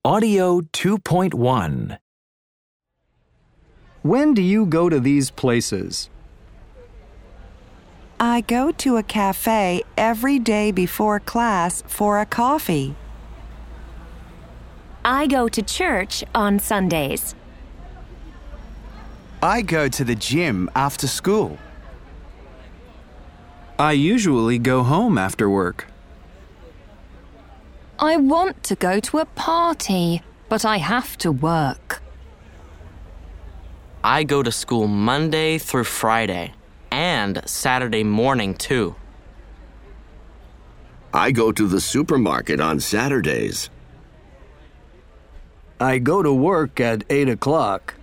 Audio 2.1. When do you go to these places? I go to a cafe every day before class for a coffee. I go to church on Sundays. I go to the gym after school. I usually go home after work. I want to go to a party, but I have to work. I go to school Monday through Friday, and Saturday morning too. I go to the supermarket on Saturdays. I go to work at 8 o'clock.